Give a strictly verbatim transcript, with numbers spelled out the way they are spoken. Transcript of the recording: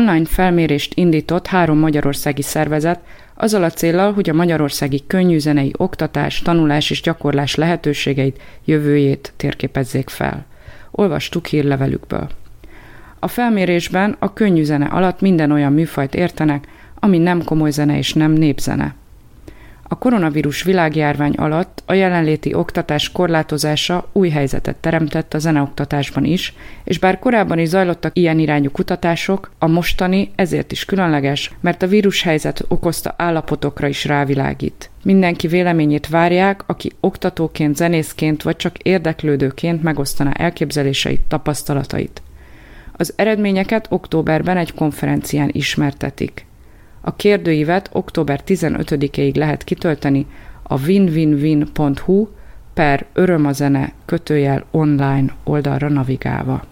online felmérést indított három magyarországi szervezet azzal a céllal, hogy a magyarországi könnyűzenei oktatás, tanulás és gyakorlás lehetőségeit, jövőjét térképezzék fel. Olvastuk hírlevelükből. A felmérésben a könnyűzene alatt minden olyan műfajt értenek, ami nem komoly zene és nem népzene. A koronavírus világjárvány alatt a jelenléti oktatás korlátozása új helyzetet teremtett a zeneoktatásban is, és bár korábban is zajlottak ilyen irányú kutatások, a mostani ezért is különleges, mert a vírushelyzet okozta állapotokra is rávilágít. Mindenki véleményét várják, aki oktatóként, zenészként vagy csak érdeklődőként megosztaná elképzeléseit, tapasztalatait. Az eredményeket októberben egy konferencián ismertetik. A kérdőívet október tizenötödikéig lehet kitölteni a winwinwin pont hu per örömazene kötőjel online oldalra navigálva.